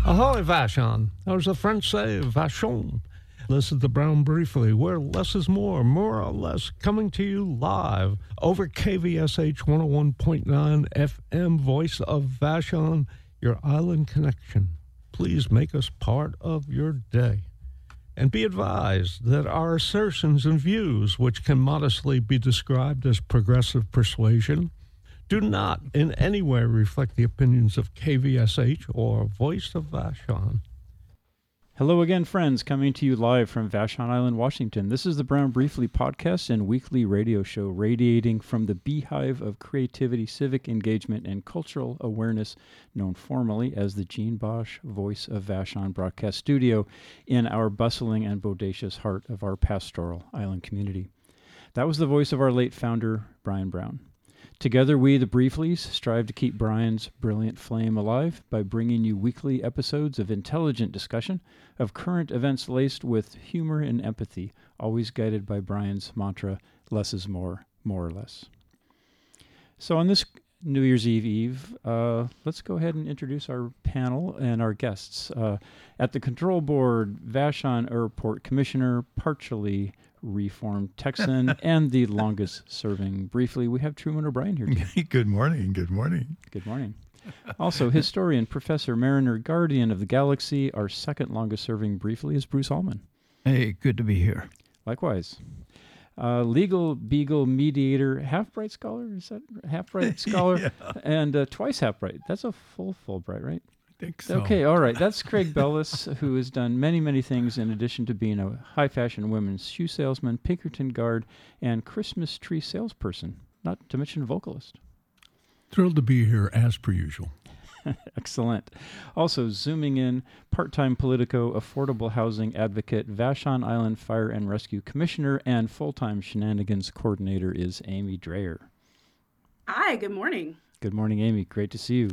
Ahoy, Vashon. As the French say, Vachon. This is the Brown Briefly, where less is more or less, coming to you live over KVSH 101.9 FM, voice of Vashon, your island connection. Please make us part of your day. And be advised that our assertions and views, which can modestly be described as progressive persuasion, do not in any way reflect the opinions of KVSH or Voice of Vashon. Hello again, friends, coming to you live from Vashon Island, Washington. This is the Brown Briefly podcast and weekly radio show radiating from the beehive of creativity, civic engagement, and cultural awareness known formally as the Gene Bosch Voice of Vashon broadcast studio in our bustling and bodacious heart of our pastoral island community. That was the voice of our late founder, Brian Brown. Together, we, the Brieflies, strive to keep Brian's brilliant flame alive by bringing you weekly episodes of intelligent discussion of current events laced with humor and empathy, always guided by Brian's mantra, less is more or less. So on this New Year's Eve, let's go ahead and introduce our panel and our guests. At the control board, Vashon Airport Commissioner, partially reformed Texan, and the longest-serving Briefly, we have Truman O'Brien here today. Good morning. Good morning. Good morning. Also, historian, Professor Mariner, Guardian of the Galaxy, our second longest-serving Briefly is Bruce Allman. Hey, good to be here. Likewise. Legal Beagle mediator, half-bright scholar, is that half-bright scholar? Yeah. And twice half-bright. That's a Fulbright, right? I think so. Okay, all right. That's Craig Bellis, who has done many, many things in addition to being a high-fashion women's shoe salesman, Pinkerton guard, and Christmas tree salesperson, not to mention vocalist. Thrilled to be here as per usual. Excellent. Also, zooming in, part-time Politico, affordable housing advocate, Vashon Island Fire and Rescue Commissioner, and full-time shenanigans coordinator is Amy Dreyer. Hi, good morning. Good morning, Amy. Great to see you.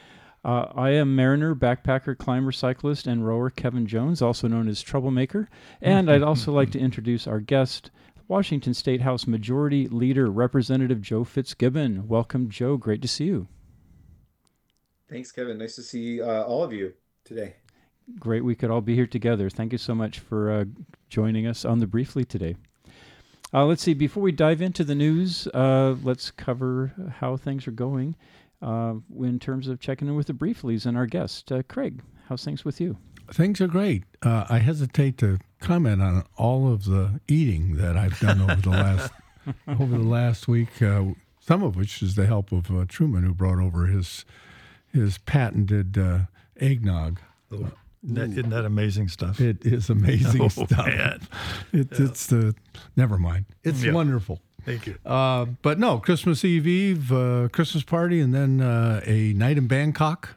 I am mariner, backpacker, climber, cyclist, and rower Kevin Jones, also known as Troublemaker. And I'd also like to introduce our guest, Washington State House Majority Leader, Representative Joe Fitzgibbon. Welcome, Joe. Great to see you. Thanks, Kevin. Nice to see all of you today. Great we could all be here together. Thank you so much for joining us on the Briefly today. Let's see, before we dive into the news, let's cover how things are going in terms of checking in with the Brieflies and our guest. Craig, how's things with you? Things are great. I hesitate to comment on all of the eating that I've done over the last week, some of which is the help of Truman, who brought over his patented eggnog. Isn't that amazing stuff? It is amazing stuff. Man. It's never mind. It's wonderful. Thank you. But no, Christmas Eve, Christmas party, and then a night in Bangkok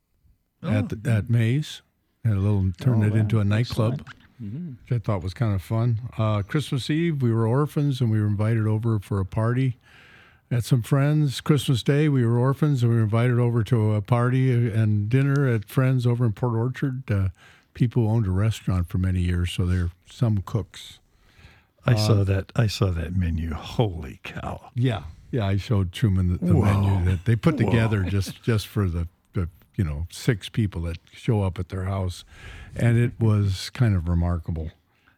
at Maze. Had a little turned it into a nightclub, which I thought was kind of fun. Christmas Eve, we were orphans and we were invited over for a party at some friends. Christmas Day, we were orphans and we were invited over to a party and dinner at friends over in Port Orchard. People who owned a restaurant for many years, so they're some cooks. I saw that menu. Holy cow! Yeah. I showed Truman the menu that they put together just for the 6 people that show up at their house, and it was kind of remarkable.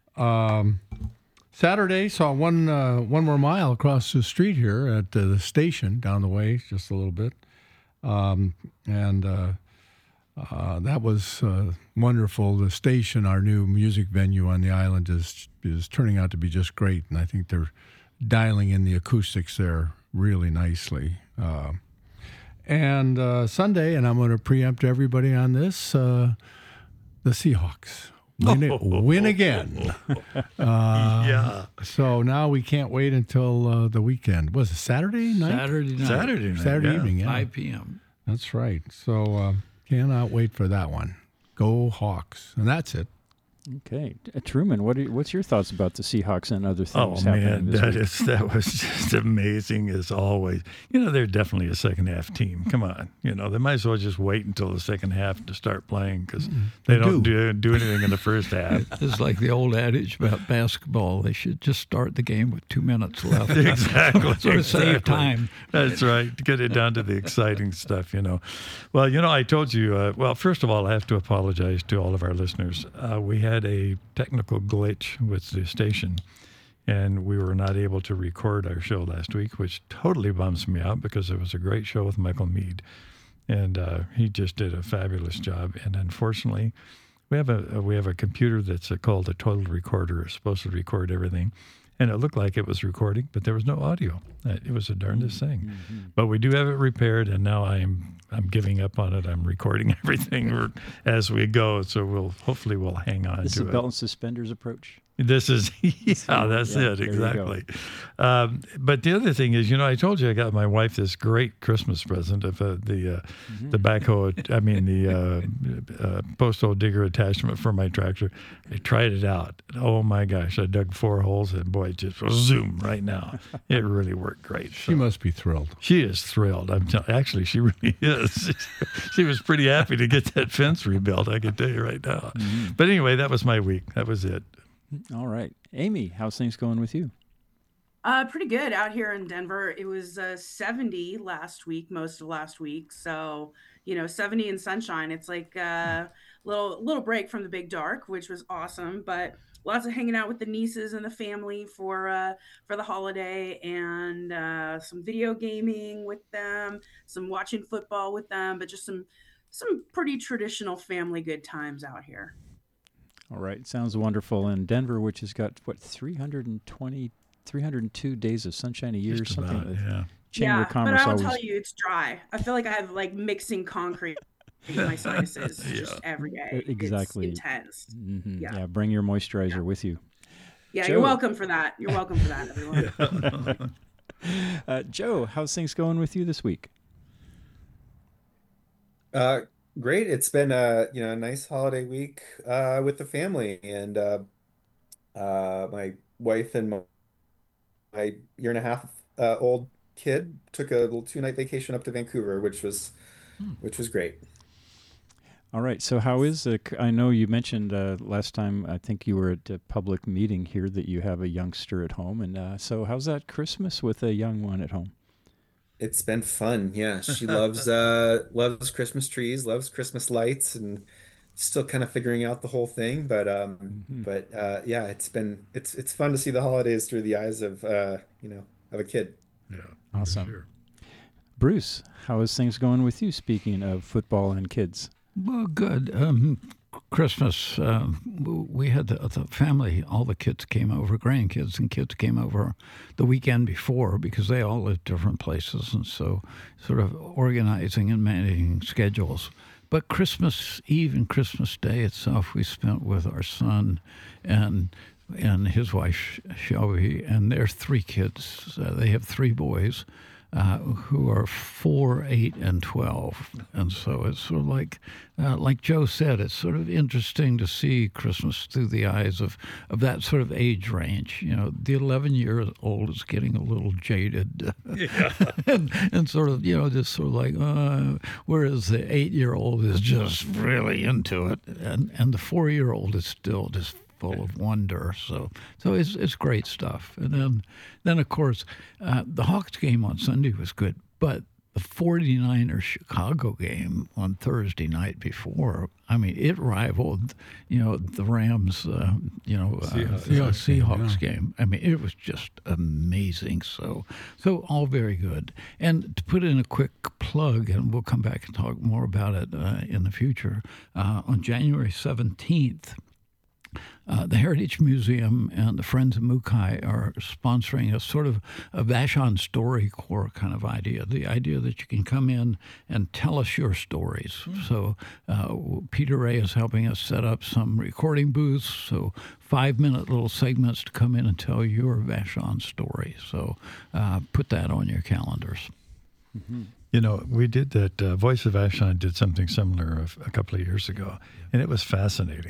Saturday saw one more mile across the street here at the station down the way, just a little bit, and that was wonderful. The station, our new music venue on the island, is turning out to be just great, and I think they're dialing in the acoustics there really nicely. And Sunday, and I'm going to preempt everybody on this, the Seahawks win again. Yeah. So now we can't wait until the weekend. Was it Saturday night? Saturday evening, yeah. 5 p.m. That's right. So cannot wait for that one. Go Hawks. And that's it. Okay, Truman, what's your thoughts about the Seahawks and other things happening this week? That was just amazing as always. They're definitely a second half team. Come on, they might as well just wait until the second half to start playing because they don't do anything in the first half. It's like the old adage about basketball. They should just start the game with 2 minutes left. Exactly. Sort of save time. That's right. To get it down to the exciting stuff, Well, I told you, first of all, I have to apologize to all of our listeners. We had a technical glitch with the station, and we were not able to record our show last week, which totally bums me out because it was a great show with Michael Mead, and he just did a fabulous job. And unfortunately, we have a computer that's called a total recorder. It's supposed to record everything, and it looked like it was recording, but there was no audio. It was the darndest thing. Mm-hmm. But we do have it repaired, and now I'm giving up on it. I'm recording everything as we go, so hopefully we'll hang on to it. This is a belt and suspenders approach. This is, that's it, exactly. But the other thing is, I told you I got my wife this great Christmas present of the backhoe, the posthole digger attachment for my tractor. I tried it out. Oh my gosh, I dug 4 holes and boy, it just zoom right now. It really worked great. She must be thrilled. She is thrilled. Actually, she really is. She was pretty happy to get that fence rebuilt, I can tell you right now. Mm-hmm. But anyway, that was my week. That was it. All right. Amy, how's things going with you? Pretty good out here in Denver. It was 70 last week, most of last week. So, 70 and sunshine. It's like a little break from the big dark, which was awesome. But lots of hanging out with the nieces and the family for the holiday, and some video gaming with them, some watching football with them, but just some pretty traditional family good times out here. All right. Sounds wonderful. In Denver, which has got, 302 days of sunshine a year or something? About, yeah. Chamber of Commerce, but I'll tell you, it's dry. I feel like I have mixing concrete in my sinuses just every day. Exactly. It's intense. Mm-hmm. Yeah. Bring your moisturizer with you. Yeah, Joe. You're welcome for that. You're welcome for that, everyone. Joe, how's things going with you this week? Great. It's been a nice holiday week with the family, and my wife and my 1.5 year old kid took a little 2-night vacation up to Vancouver, which was great. All right. So how is I know you mentioned last time, I think you were at a public meeting here, that you have a youngster at home, and so how's that Christmas with a young one at home? It's been fun. Yeah, she loves Christmas trees, loves Christmas lights, and still kind of figuring out the whole thing. But yeah, it's fun to see the holidays through the eyes of of a kid. Yeah, awesome. Sure. Bruce, how is things going with you? Speaking of football and kids. Well, good. Christmas, we had the family, all the kids came over, grandkids and kids came over the weekend before because they all live different places, and so sort of organizing and managing schedules. But Christmas Eve and Christmas Day itself, we spent with our son and his wife, Shelby, and their 3 kids. They have 3 boys. Who are 4, 8, and 12, and so it's sort of like Joe said, it's sort of interesting to see Christmas through the eyes of that sort of age range. The 11-year-old is getting a little jaded, and sort of just sort of like, whereas the 8-year-old is just really into it, and the 4-year-old is still just full of wonder. So it's great stuff. And then of course, the Hawks game on Sunday was good, but the 49ers Chicago game on Thursday night before, it rivaled, the Rams, Seahawks game. It was just amazing. So all very good. And to put in a quick plug, and we'll come back and talk more about it in the future, on January 17th, the Heritage Museum and the Friends of Mukai are sponsoring a sort of a Vashon StoryCorps kind of idea, the idea that you can come in and tell us your stories. So Peter Ray is helping us set up some recording booths, so 5-minute little segments to come in and tell your Vashon story. So put that on your calendars. Mm-hmm. We did that. Voice of Vashon did something similar a couple of years ago, and it was fascinating.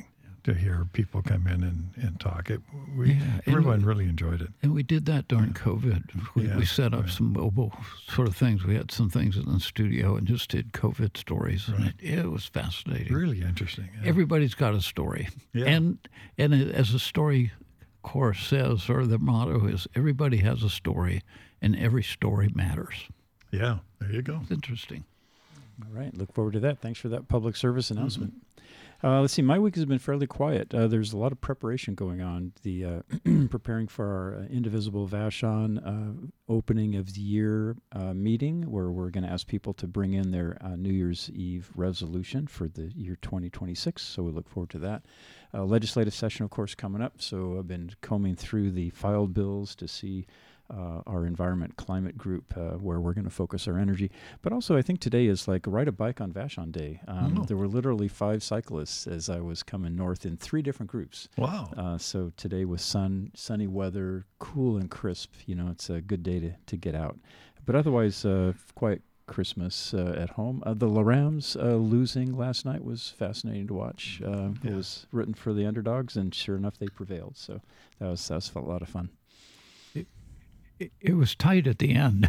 to hear people come in and talk. Everyone really enjoyed it. And we did that during COVID. We set up some mobile sort of things. We had some things in the studio and just did COVID stories. And it was fascinating. Really interesting. Yeah. Everybody's got a story. Yeah. And as a story course says, or the motto is, everybody has a story and every story matters. Yeah, there you go. It's interesting. All right. Look forward to that. Thanks for that public service announcement. Let's see. My week has been fairly quiet. There's a lot of preparation going on. The preparing for our Indivisible Vashon opening of the year meeting, where we're going to ask people to bring in their New Year's Eve resolution for the year 2026. So we look forward to that. Legislative session, of course, coming up. So I've been combing through the filed bills to see our environment climate group, where we're going to focus our energy. But also, I think today is like Ride a Bike on Vashon Day. There were literally 5 cyclists as I was coming north in 3 different groups. Wow. So today was sunny weather, cool and crisp. It's a good day to get out. But otherwise, quiet Christmas at home. The Lorams losing last night was fascinating to watch. It was written for the underdogs, and sure enough, they prevailed. So that was a lot of fun. It was tight at the end.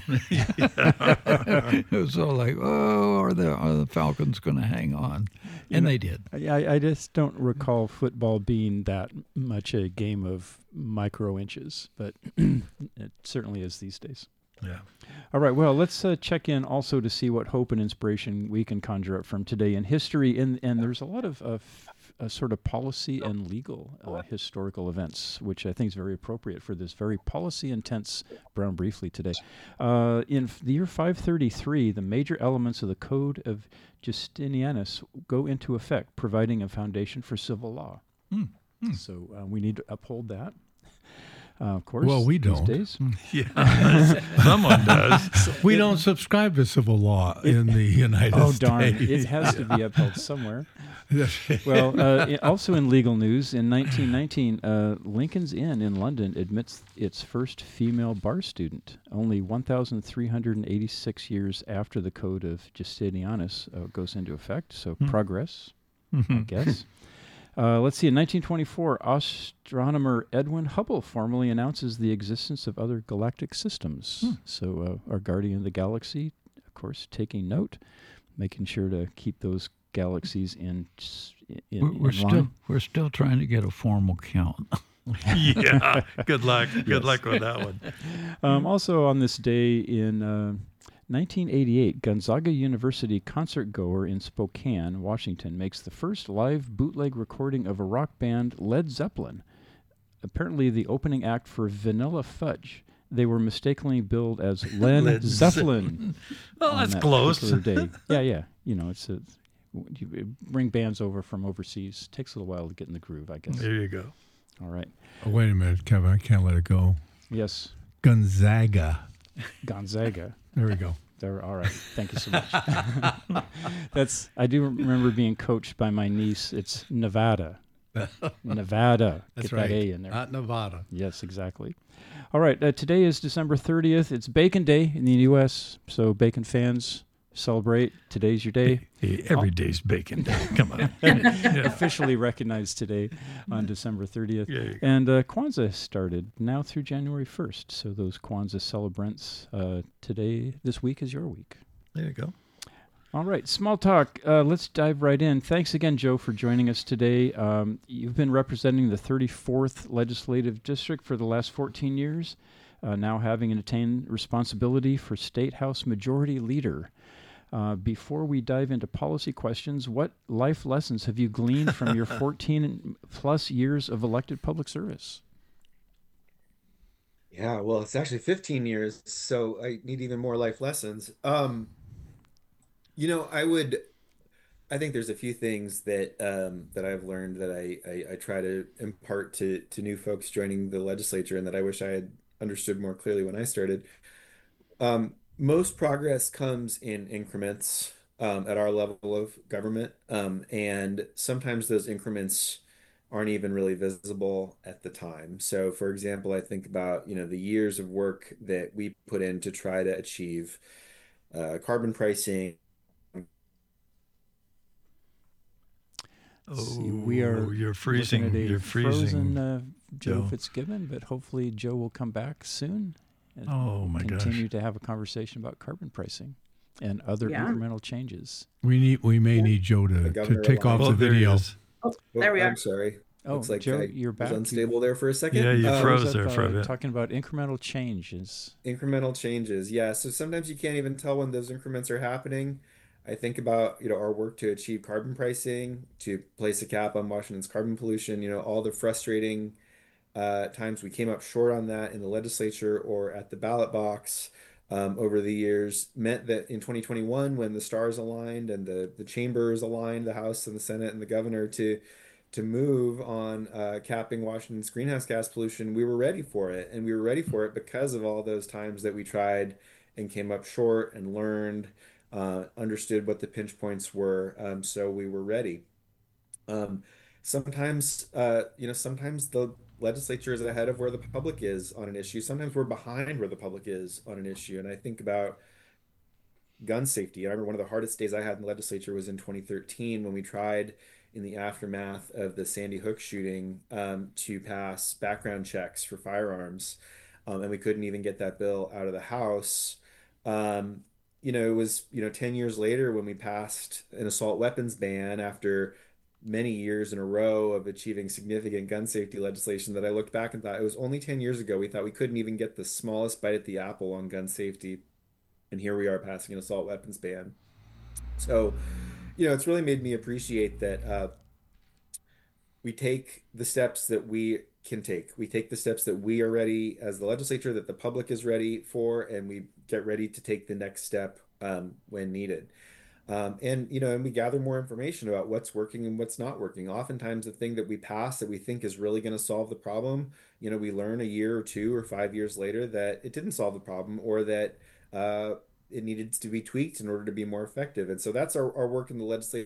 It was all like, are the Falcons going to hang on? And they did. I just don't recall football being that much a game of micro inches, but it certainly is these days. Yeah. All right. Well, let's check in also to see what hope and inspiration we can conjure up from today in history. And there's a lot of sort of policy and legal historical events, which I think is very appropriate for this very policy-intense Brown Briefly today. In the year 533, the major elements of the Code of Justinianus go into effect, providing a foundation for civil law. So we need to uphold that. Of course. Well, we these don't. Days. Yeah, someone does. We don't subscribe to civil law in the United States. Oh, darn. It has to be upheld somewhere. Well, also in legal news, in 1919, Lincoln's Inn in London admits its first female bar student, only 1,386 years after the Code of Justinianus goes into effect. So progress, I guess. Let's see. In 1924, astronomer Edwin Hubble formally announces the existence of other galactic systems. So our guardian of the galaxy, of course, taking note, making sure to keep those galaxies in line. We're still trying to get a formal count. Yeah. Good luck. Good luck with that one. Also on this day in 1988, Gonzaga University concertgoer in Spokane, Washington, makes the first live bootleg recording of a rock band, Led Zeppelin. Apparently the opening act for Vanilla Fudge. They were mistakenly billed as Led Zeppelin. Well, that's that close. Day. Yeah. You bring bands over from overseas. Takes a little while to get in the groove, I guess. There you go. All right. Oh, wait a minute, Kevin. I can't let it go. Yes. Gonzaga. Gonzaga. There we go. All right. Thank you so much. I do remember being coached by my niece. It's Nevada. Nevada. That's Get right. that A in there. Not Nevada. Yes, exactly. All right. Today is December 30th. It's Bacon Day in the U.S., so bacon fans celebrate. Today's your day. Hey, every day's bacon day. Come on. Officially recognized today on December 30th. Yeah. And Kwanzaa started now through January 1st. So those Kwanzaa celebrants, this week is your week. There you go. All right, small talk. Let's dive right in. Thanks again, Joe, for joining us today. You've been representing the 34th Legislative District for the last 14 years, now having attained responsibility for State House Majority Leader. Before we dive into policy questions, what life lessons have you gleaned from your 14-plus years of elected public service? Yeah, well, it's actually 15 years, so I need even more life lessons. I think there's a few things that I've learned that I try to impart to new folks joining the legislature, and that I wish I had understood more clearly when I started. Most progress comes in increments at our level of government, and sometimes those increments aren't even really visible at the time. So, for example, I think about the years of work that we put in to try to achieve carbon pricing. See, we are you're freezing. looking at a You're freezing. frozen Joe Joe. Fitzgibbon, but hopefully Joe will come back soon and Oh my continue gosh. to have a conversation about carbon pricing and other Yeah. incremental changes. We may need Joe The to governor take off aligned. the Well, there he video. is. Oh, there we I'm are. sorry. Oh, Looks like Joe, I you're was back. unstable there for a second. Yeah, you froze Froze there up, for a bit. talking about incremental changes. Incremental changes. Yeah. So sometimes you can't even tell when those increments are happening. I think about, our work to achieve carbon pricing, to place a cap on Washington's carbon pollution, all the frustrating times we came up short on that in the legislature or at the ballot box over the years meant that in 2021, when the stars aligned and the chambers aligned, the House and the Senate and the governor to move on capping Washington's greenhouse gas pollution, we were ready for it. And we were ready for it because of all those times that we tried and came up short and learned, understood what the pinch points were. So we were ready. Um, sometimes the legislature is ahead of where the public is on an issue. Sometimes we're behind where the public is on an issue. And I think about gun safety. I remember one of the hardest days I had in the legislature was in 2013 when we tried, in the aftermath of the Sandy Hook shooting, to pass background checks for firearms. And we couldn't even get that bill out of the House. It was, 10 years later when we passed an assault weapons ban after many years in a row of achieving significant gun safety legislation, that I looked back and thought it was only 10 years ago we thought we couldn't even get the smallest bite at the apple on gun safety. And here we are passing an assault weapons ban. So, it's really made me appreciate that we take the steps that we can take. We take the steps that we are ready as the legislature, that the public is ready for, and we get ready to take the next step when needed. And we gather more information about what's working and what's not working. Oftentimes, the thing that we pass that we think is really going to solve the problem, we learn a year or 2 or 5 years later that it didn't solve the problem, or that it needed to be tweaked in order to be more effective. And so that's our work in the legislature.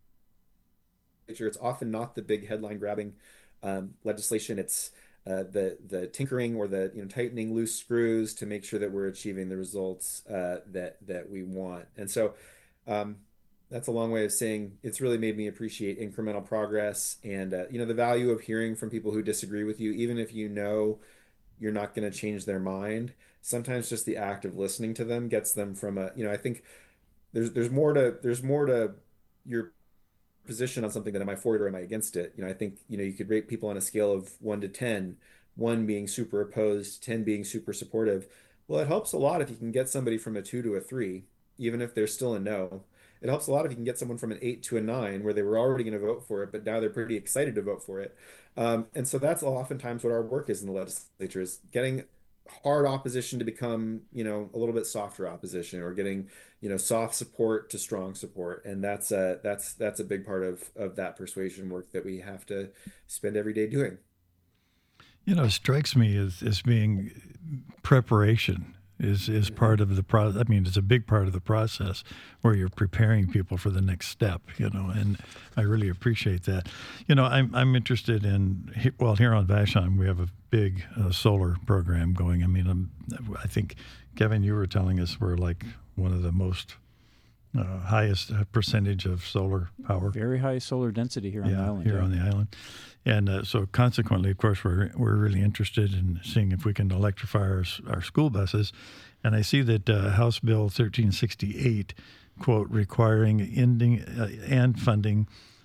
It's often not the big headline grabbing legislation. It's the tinkering or the tightening loose screws to make sure that we're achieving the results that we want. And so that's a long way of saying it's really made me appreciate incremental progress and the value of hearing from people who disagree with you, even if you're not going to change their mind. Sometimes just the act of listening to them gets them from I think there's more to your position on something than am I for it or am I against it. I think you could rate people on a scale of 1 to 10, 1 being super opposed, 10 being super supportive. Well, it helps a lot if you can get somebody from a 2 to a 3, even if they're still a no. It helps a lot if you can get someone from an 8 to a 9, where they were already going to vote for it, but now they're pretty excited to vote for it. And so that's oftentimes what our work is in the legislature, is getting hard opposition to become, a little bit softer opposition, or getting, soft support to strong support. And that's a big part of that persuasion work that we have to spend every day doing. It strikes me as being preparation is part of the process. I mean, it's a big part of the process where you're preparing people for the next step, and I really appreciate that. I'm interested in, here on Vashon, we have a big solar program going. I mean, I think, Kevin, you were telling us we're like one of the most highest percentage of solar power. Very high solar density here on the island. Here on the island. And so consequently, of course, we're really interested in seeing if we can electrify our school buses. And I see that House Bill 1368, quote, requiring and funding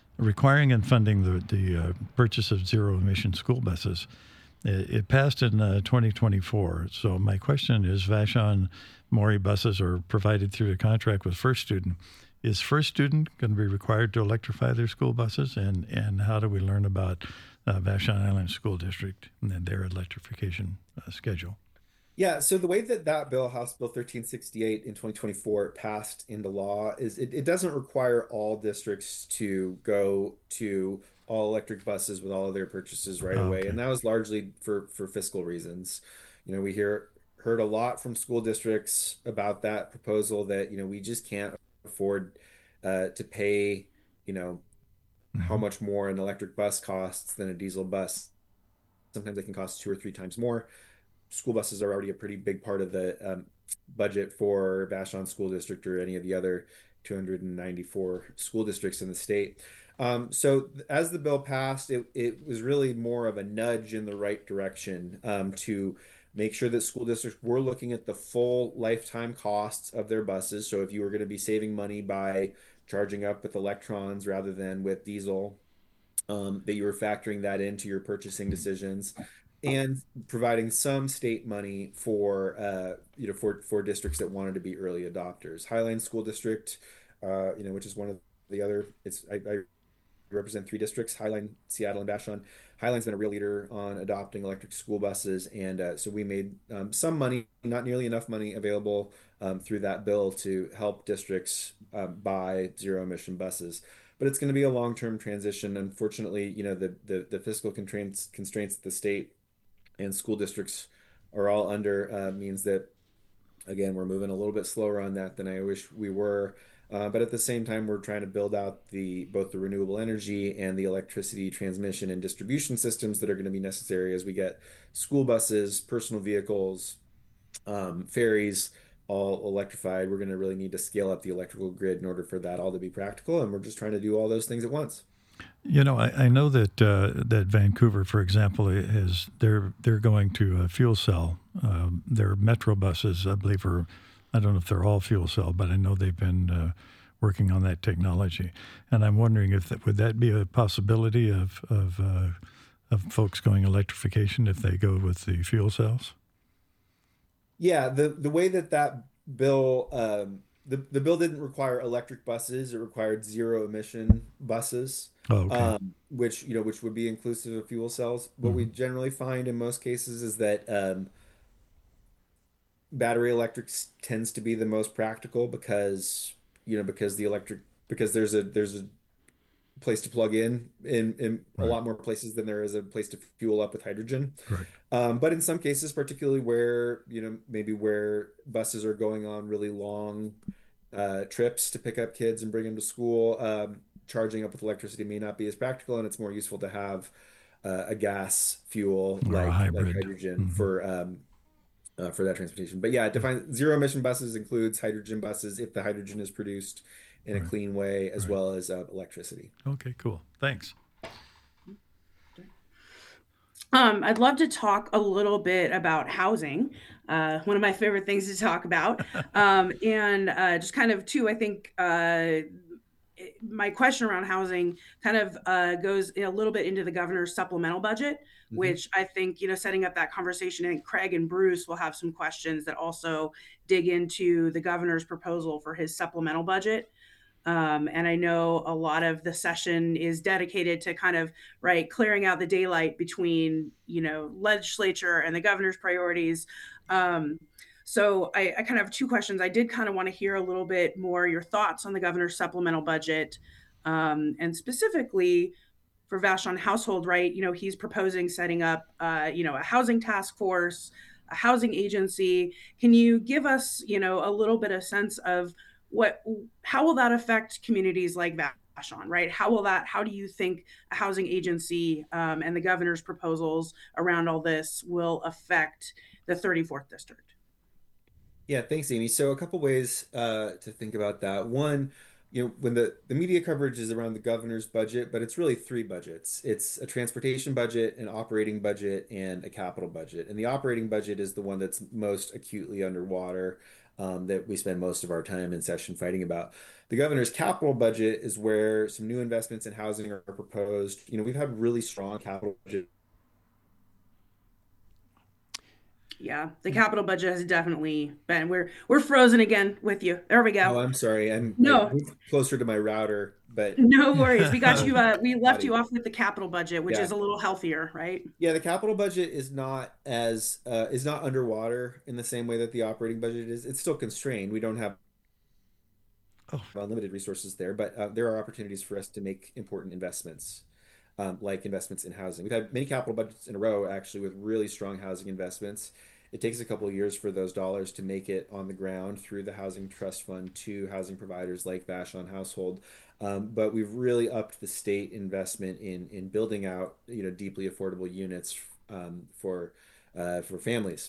the purchase of zero-emission school buses. It passed in 2024. So my question is, Vashon Maury buses are provided through a contract with First Student. Is First Student going to be required to electrify their school buses? And how do we learn about Vashon Island School District and their electrification schedule? Yeah, so the way that bill, House Bill 1368 in 2024, passed into law is it doesn't require all districts to go to all electric buses with all of their purchases right away. Okay. And that was largely for fiscal reasons. We heard a lot from school districts about that proposal, that, we just can't afford to pay, how much more an electric bus costs than a diesel bus. Sometimes they can cost 2 or 3 times more. School buses are already a pretty big part of the budget for Vashon School District or any of the other 294 school districts in the state. So as the bill passed, it was really more of a nudge in the right direction to make sure that school districts were looking at the full lifetime costs of their buses. So if you were going to be saving money by charging up with electrons rather than with diesel, that you were factoring that into your purchasing decisions and providing some state money for for districts that wanted to be early adopters. Highline School District, which is one of the other, I represent three districts: Highline, Seattle, and Vashon. Highline's been a real leader on adopting electric school buses, and so we made some money, not nearly enough money, available through that bill to help districts buy zero emission buses. But it's going to be a long-term transition. Unfortunately, the fiscal constraints that the state and school districts are all under means that, again, we're moving a little bit slower on that than I wish we were. But at the same time, we're trying to build out both the renewable energy and the electricity transmission and distribution systems that are going to be necessary as we get school buses, personal vehicles, ferries, all electrified. We're going to really need to scale up the electrical grid in order for that all to be practical. And we're just trying to do all those things at once. I know that that Vancouver, for example, they're going to a fuel cell. Their metro buses, I believe, I don't know if they're all fuel cell, but I know they've been working on that technology. And I'm wondering would that be a possibility of folks going electrification if they go with the fuel cells? Yeah, the way that bill the bill didn't require electric buses; it required zero emission buses, Oh, okay. which would be inclusive of fuel cells. What we generally find in most cases is that battery electric tends to be the most practical because there's a place to plug in a lot more places than there is a place to fuel up with hydrogen. Right. But in some cases, particularly where, maybe where buses are going on really long trips to pick up kids and bring them to school, charging up with electricity may not be as practical, and it's more useful to have a gas fuel Or a like hybrid. hydrogen for that transportation. But yeah, zero emission buses includes hydrogen buses if the hydrogen is produced in a clean way, as well as electricity. Okay, cool. Thanks. I'd love to talk a little bit about housing, one of my favorite things to talk about. And just kind of, too, I think my question around housing kind of goes a little bit into the governor's supplemental budget, which I think, setting up that conversation, and Craig and Bruce will have some questions that also dig into the governor's proposal for his supplemental budget. And I know a lot of the session is dedicated to kind of clearing out the daylight between, legislature and the governor's priorities. So I kind of have two questions. I did kind of want to hear a little bit more your thoughts on the governor's supplemental budget, and specifically for Vashon Household, right? He's proposing setting up, a housing task force, a housing agency. Can you give us, a little bit of sense of how will that affect communities like Vashon, right? How do you think a housing agency and the governor's proposals around all this will affect the 34th district? Yeah, thanks, Amy. So a couple ways to think about that. One, when the media coverage is around the governor's budget, but it's really three budgets. It's a transportation budget, an operating budget, and a capital budget. And the operating budget is the one that's most acutely underwater, that we spend most of our time in session fighting about. The governor's capital budget is where some new investments in housing are proposed. We've had really strong capital budget. Yeah, the capital budget has definitely been. We're frozen again with you. There we go. Oh, I'm sorry. I moved closer to my router, but no worries. We got you. We left you off with the capital budget, which is a little healthier, right? Yeah, the capital budget is not underwater in the same way that the operating budget is. It's still constrained. We don't have unlimited resources there, but there are opportunities for us to make important investments. Like investments in housing. We've had many capital budgets in a row, actually, with really strong housing investments. It takes a couple of years for those dollars to make it on the ground through the Housing Trust Fund to housing providers like Vashon Household. But we've really upped the state investment in building out, deeply affordable units for families.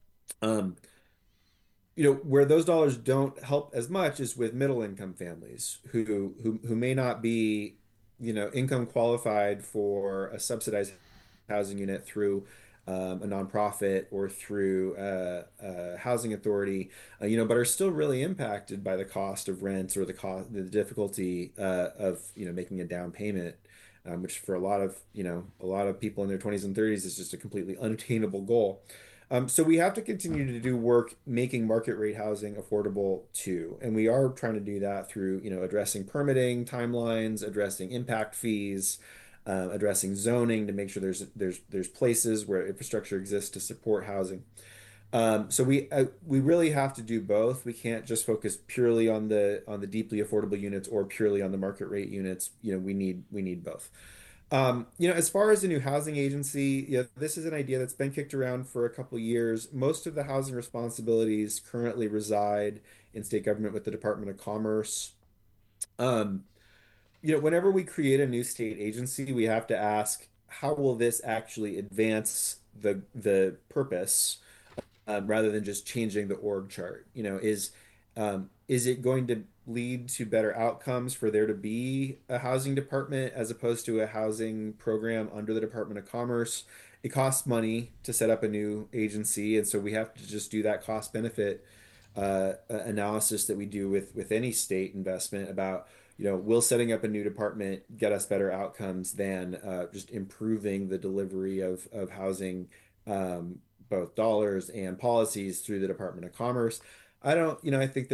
Where those dollars don't help as much is with middle income families who may not be income qualified for a subsidized housing unit through a nonprofit or through a housing authority, but are still really impacted by the cost of rent or the difficulty of making a down payment, which for a lot of people in their 20s and 30s is just a completely unattainable goal. So we have to continue to do work making market rate housing affordable too. And we are trying to do that through, addressing permitting timelines, addressing impact fees, addressing zoning to make sure there's places where infrastructure exists to support housing. So we really have to do both. We can't just focus purely on the deeply affordable units or purely on the market rate units. We need both. As far as the new housing agency, this is an idea that's been kicked around for a couple of years. Most of the housing responsibilities currently reside in state government with the Department of Commerce. Um, Whenever we create a new state agency, we have to ask, how will this actually advance the purpose, rather than just changing the org chart? Is it going to lead to better outcomes for there to be a housing department as opposed to a housing program under the Department of Commerce? It costs money to set up a new agency, and so we have to just do that cost benefit analysis that we do with any state investment about, will setting up a new department get us better outcomes than just improving the delivery of housing, both dollars and policies through the Department of Commerce. I think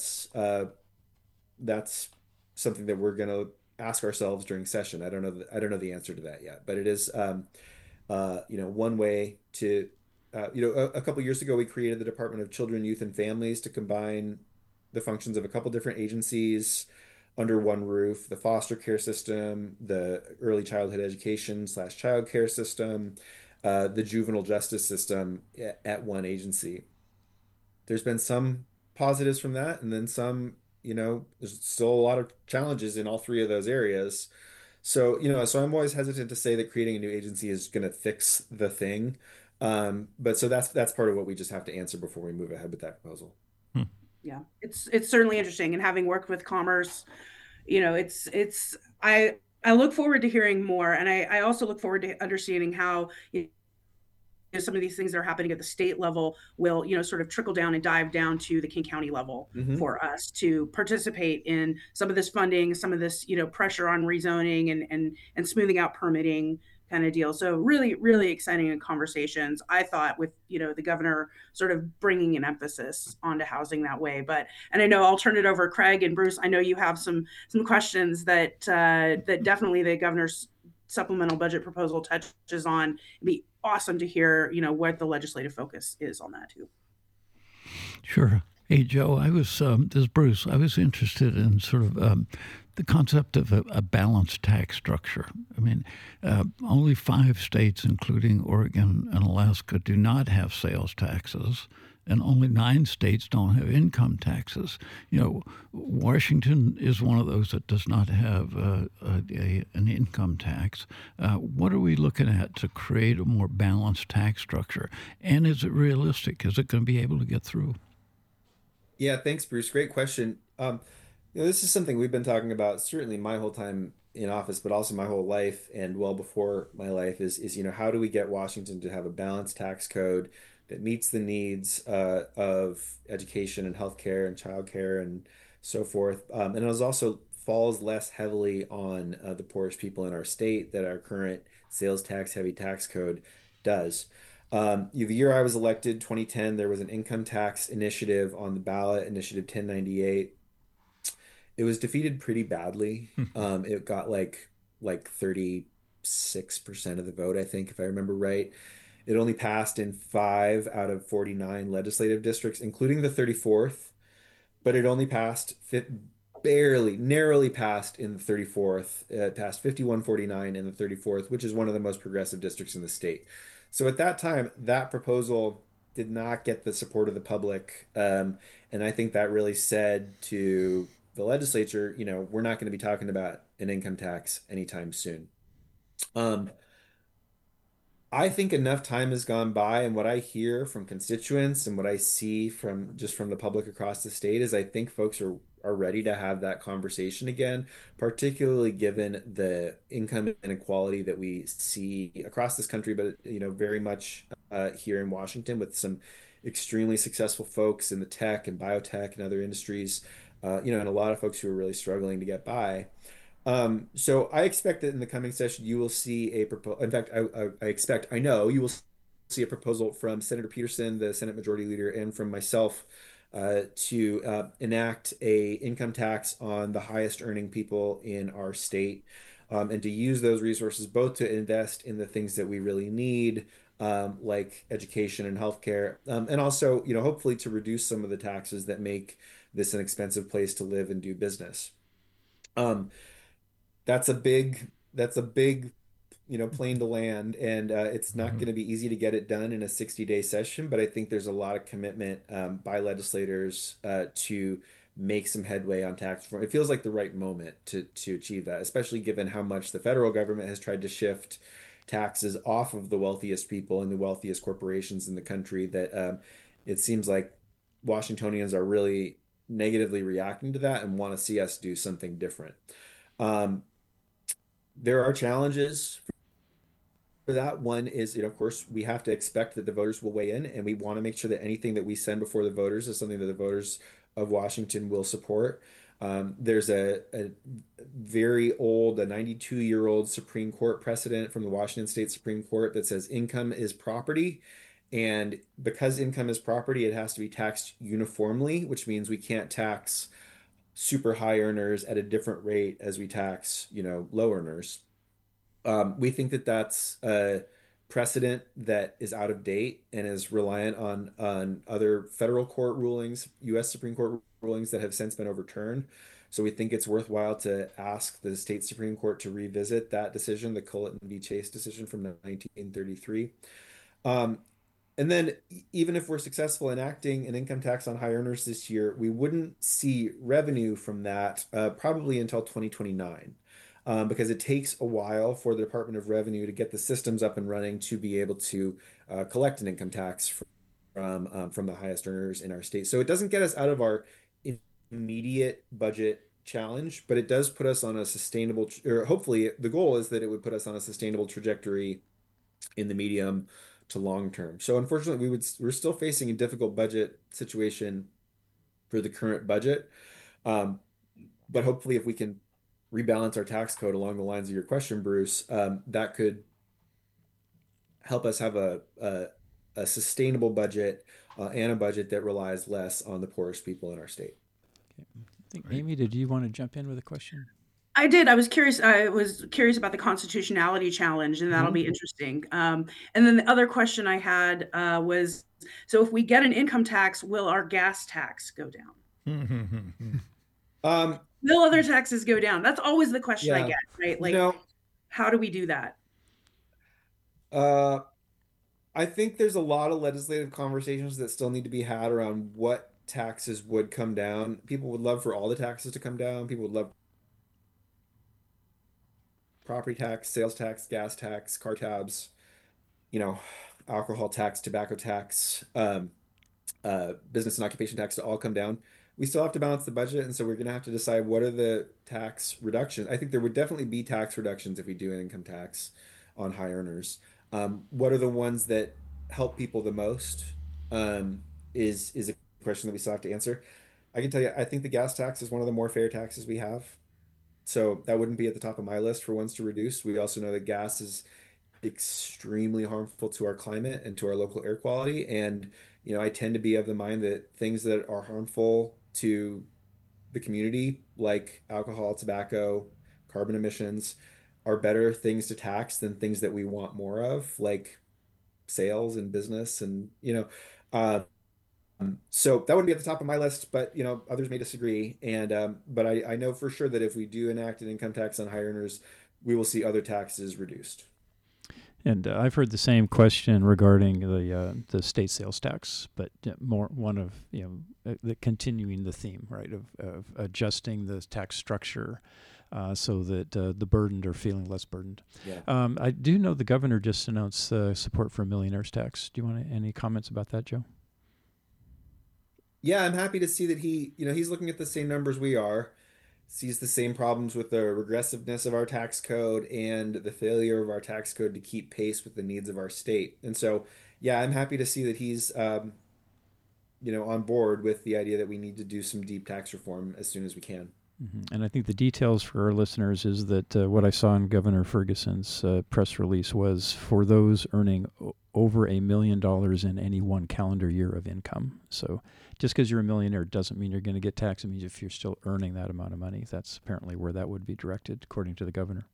that's something that we're going to ask ourselves during session. I don't know the answer to that yet, but it is, one way to, a couple years ago, we created the Department of Children, Youth, and Families to combine the functions of a couple different agencies under one roof: the foster care system, the early childhood education / child care system, the juvenile justice system at one agency. There's been some positives from that, and then some, there's still a lot of challenges in all three of those areas. So I'm always hesitant to say that creating a new agency is going to fix the thing. But so that's part of what we just have to answer before we move ahead with that proposal. Yeah, it's certainly interesting. And having worked with Commerce, I look forward to hearing more. And I also look forward to understanding how some of these things that are happening at the state level will, sort of trickle down and dive down to the King County level for us to participate in some of this funding, some of this, pressure on rezoning and smoothing out permitting kind of deal. So really, really exciting conversations, I thought, with, the governor sort of bringing an emphasis onto housing that way. And I know I'll turn it over, Craig and Bruce. I know you have some questions that definitely the governor's supplemental budget proposal touches on. It'd be awesome to hear, what the legislative focus is on that too. Sure. Hey, Joe, this is Bruce. I was interested in sort of the concept of a balanced tax structure. I mean, only 5 states, including Oregon and Alaska, do not have sales taxes, and only 9 states don't have income taxes. Washington is one of those that does not have an income tax. What are we looking at to create a more balanced tax structure? And is it realistic? Is it going to be able to get through? Yeah, thanks, Bruce. Great question. This is something we've been talking about certainly my whole time in office, but also my whole life and well before my life is how do we get Washington to have a balanced tax code that meets the needs of education and healthcare and childcare and so forth. And it also falls less heavily on the poorest people in our state that our current sales tax heavy tax code does. The year I was elected, 2010, there was an income tax initiative on the ballot, Initiative 1098. It was defeated pretty badly. It got like 36% of the vote, I think, if I remember right. It only passed in 5 out of 49 legislative districts, including the 34th, but it only narrowly passed in the 34th. It passed 51-49 in the 34th, which is one of the most progressive districts in the state. So at that time, that proposal did not get the support of the public. And I think that really said to the legislature, we're not going to be talking about an income tax anytime soon. I think enough time has gone by, and what I hear from constituents and what I see from the public across the state is I think folks are are ready to have that conversation again, particularly given the income inequality that we see across this country, but very much here in Washington with some extremely successful folks in the tech and biotech and other industries, and a lot of folks who are really struggling to get by. So I expect that in the coming session, you will see a proposal. In fact, I know you will see a proposal from Senator Peterson, the Senate Majority Leader, and from myself to enact a income tax on the highest earning people in our state, and to use those resources both to invest in the things that we really need, like education and healthcare, and also, hopefully to reduce some of the taxes that make this an expensive place to live and do business. That's a big plane to land, and it's not going to be easy to get it done in a 60-day session, but I think there's a lot of commitment by legislators to make some headway on tax reform. It feels like the right moment to achieve that, especially given how much the federal government has tried to shift taxes off of the wealthiest people and the wealthiest corporations in the country, that it seems like Washingtonians are really negatively reacting to that and want to see us do something different. There are challenges for that. One is, of course, we have to expect that the voters will weigh in, and we want to make sure that anything that we send before the voters is something that the voters of Washington will support. There's a very old, a 92-year-old Supreme Court precedent from the Washington State Supreme Court that says income is property. And because income is property, it has to be taxed uniformly, which means we can't tax super high earners at a different rate as we tax, low earners. We think that that's a precedent that is out of date and is reliant on other federal court rulings, U.S. Supreme Court rulings that have since been overturned. So we think it's worthwhile to ask the state Supreme Court to revisit that decision, the Culleton v. Chase decision from 1933. And then even if we're successful in enacting an income tax on high earners this year, we wouldn't see revenue from that probably until 2029, because it takes a while for the Department of Revenue to get the systems up and running to be able to collect an income tax from the highest earners in our state. So it doesn't get us out of our immediate budget challenge, but it does put us on a sustainable, or hopefully the goal is that it would put us on a sustainable trajectory in the medium to long term. So unfortunately, we're still facing a difficult budget situation for the current budget. But hopefully if we can rebalance our tax code along the lines of your question, Bruce, that could help us have a sustainable budget and a budget that relies less on the poorest people in our state. Okay. I think, Amy, did you want to jump in with a question? I did. I was curious about the constitutionality challenge, and that'll be interesting. And then the other question I had was, so if we get an income tax, will our gas tax go down? Will other taxes go down? That's always the question I get, right? Like, how do we do that? I think there's a lot of legislative conversations that still need to be had around what taxes would come down. People would love for all the taxes to come down. People would love property tax, sales tax, gas tax, car tabs, alcohol tax, tobacco tax, business and occupation tax to all come down. We still have to balance the budget, and so we're going to have to decide what are the tax reductions. I think there would definitely be tax reductions if we do an income tax on high earners. What are the ones that help people the most is a question that we still have to answer. I can tell you, I think the gas tax is one of the more fair taxes we have. So that wouldn't be at the top of my list for ones to reduce. We also know that gas is extremely harmful to our climate and to our local air quality. And, I tend to be of the mind that things that are harmful to the community, like alcohol, tobacco, carbon emissions, are better things to tax than things that we want more of, like sales and business. And, so that would be at the top of my list, but others may disagree. And but I know for sure that if we do enact an income tax on high earners, we will see other taxes reduced. And I've heard the same question regarding the state sales tax, but more one of the continuing the theme, right, of adjusting the tax structure so that the burdened are feeling less burdened. Yeah. I do know the governor just announced support for a millionaire's tax. Do you want any comments about that, Joe? Yeah, I'm happy to see that he's looking at the same numbers we are, sees the same problems with the regressiveness of our tax code and the failure of our tax code to keep pace with the needs of our state. And so, yeah, I'm happy to see that he's on board with the idea that we need to do some deep tax reform as soon as we can. And I think the details for our listeners is that what I saw in Governor Ferguson's press release was for those earning over $1 million in any one calendar year of income. So just because you're a millionaire doesn't mean you're going to get taxed. It means if you're still earning that amount of money, that's apparently where that would be directed, according to the governor.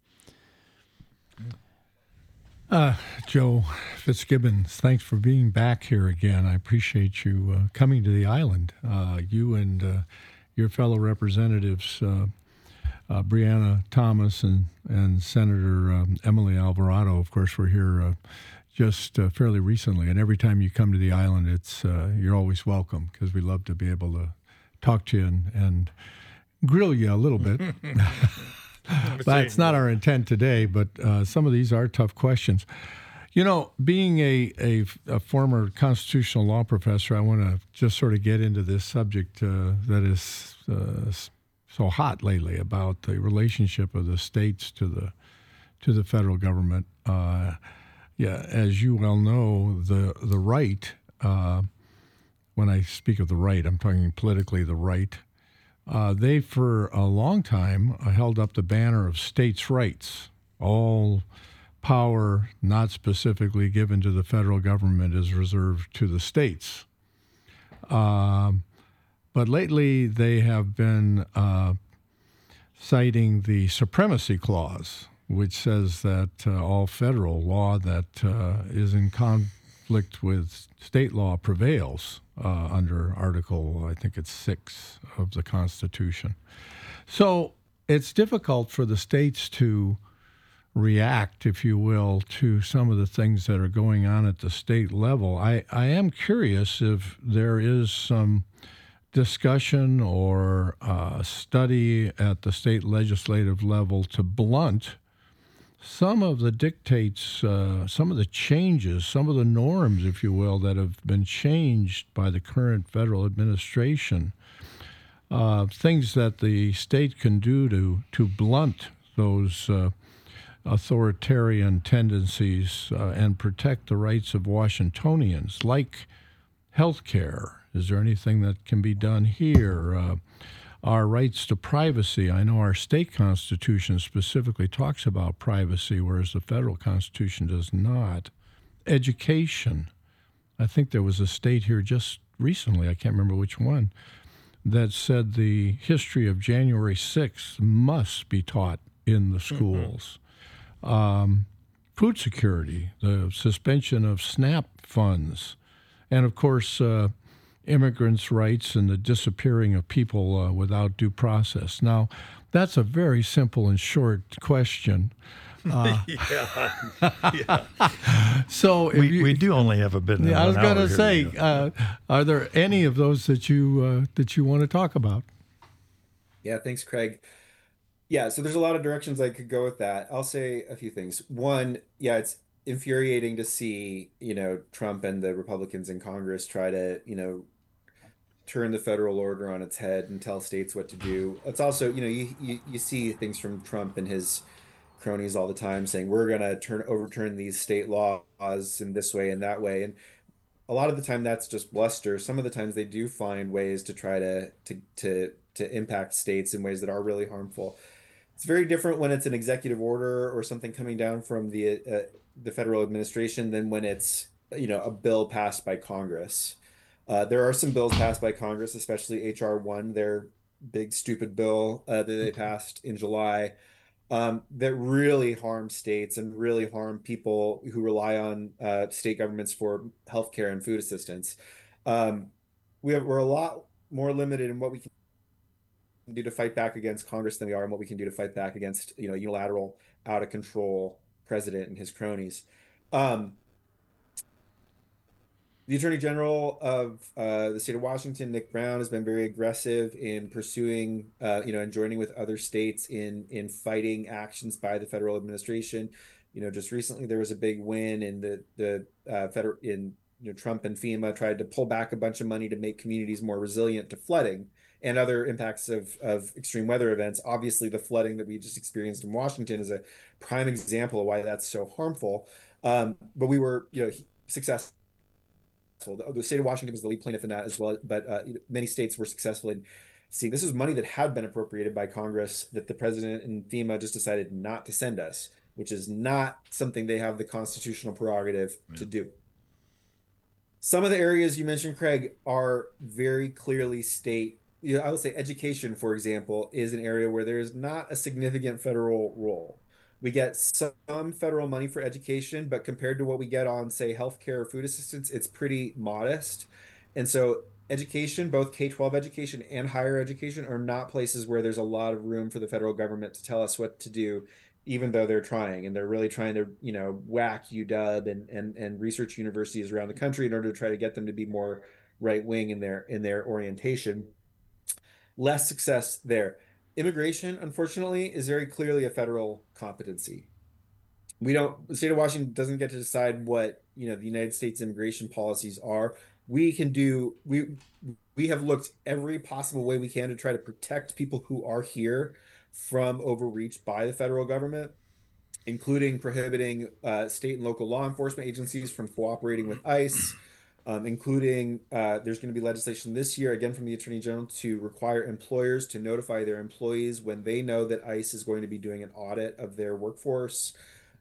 Joe Fitzgibbons, thanks for being back here again. I appreciate you coming to the island. You and your fellow representatives, Brianna Thomas and Senator Emily Alvarado, of course, were here just fairly recently. And every time you come to the island, you're always welcome, because we love to be able to talk to you and grill you a little bit. That's not our intent today, but some of these are tough questions. Being a former constitutional law professor, I want to just sort of get into this subject that is so hot lately about the relationship of the states to the federal government. As you well know, the right, when I speak of the right, I'm talking politically the right, they for a long time held up the banner of states' rights. All power not specifically given to the federal government is reserved to the states. But lately they have been citing the Supremacy Clause, which says that all federal law that is in conflict with state law prevails under Article, I think it's 6 of the Constitution. So it's difficult for the states to react, if you will, to some of the things that are going on at the state level. I am curious if there is some discussion or study at the state legislative level to blunt some of the dictates, some of the changes, some of the norms, if you will, that have been changed by the current federal administration, things that the state can do to blunt those authoritarian tendencies and protect the rights of Washingtonians, like health care. Is there anything that can be done here? Our rights to privacy. I know our state constitution specifically talks about privacy, whereas the federal constitution does not. Education. I think there was a state here just recently, I can't remember which one, that said the history of January 6th must be taught in the schools. Food security, the suspension of SNAP funds, and of course, immigrants' rights and the disappearing of people without due process. Now, that's a very simple and short question. So we do only have a bit. I was going to say, are there any of those that you want to talk about? Yeah, thanks, Craig. Yeah, so there's a lot of directions I could go with that. I'll say a few things. One, yeah, it's infuriating to see, Trump and the Republicans in Congress try to, turn the federal order on its head and tell states what to do. It's also, you see things from Trump and his cronies all the time saying, we're going to overturn these state laws in this way and that way. And a lot of the time that's just bluster. Some of the times they do find ways to try to impact states in ways that are really harmful. It's very different when it's an executive order or something coming down from the federal administration than when it's a bill passed by Congress. There are some bills passed by Congress, especially H.R. 1, their big stupid bill that they passed in July, that really harm states and really harm people who rely on state governments for healthcare and food assistance. We're a lot more limited in what we can do to fight back against Congress than we are and what we can do to fight back against unilateral, out of control president and his cronies. The Attorney General of the state of Washington, Nick Brown, has been very aggressive in pursuing, and joining with other states in fighting actions by the federal administration. Just recently there was a big win in Trump and FEMA tried to pull back a bunch of money to make communities more resilient to flooding and other impacts of extreme weather events. Obviously, the flooding that we just experienced in Washington is a prime example of why that's so harmful. But we were, successful. The state of Washington was the lead plaintiff in that as well, but many states were successful in seeing this was money that had been appropriated by Congress that the president and FEMA just decided not to send us, which is not something they have the constitutional prerogative to do. Some of the areas you mentioned, Craig, are very clearly state. I would say education, for example, is an area where there is not a significant federal role. We get some federal money for education, but compared to what we get on, say, healthcare or food assistance, it's pretty modest. And so education, both K-12 education and higher education, are not places where there's a lot of room for the federal government to tell us what to do, even though they're trying. And they're really trying to, whack UW and research universities around the country in order to try to get them to be more right-wing in their orientation. Less success there. Immigration, unfortunately, is very clearly a federal competency. The state of Washington doesn't get to decide what, the United States immigration policies are. We have looked every possible way we can to try to protect people who are here from overreach by the federal government, including prohibiting state and local law enforcement agencies from cooperating with ICE, including there's going to be legislation this year, again from the Attorney General, to require employers to notify their employees when they know that ICE is going to be doing an audit of their workforce.